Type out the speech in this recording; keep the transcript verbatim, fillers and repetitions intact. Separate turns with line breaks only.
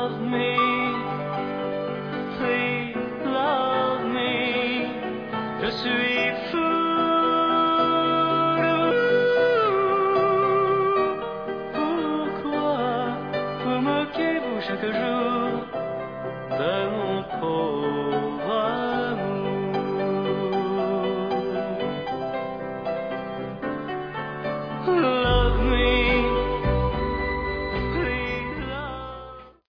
love me, please love me. Je suis fou de vous. Pourquoi vous moquez-vous chaque jour de mon pauvre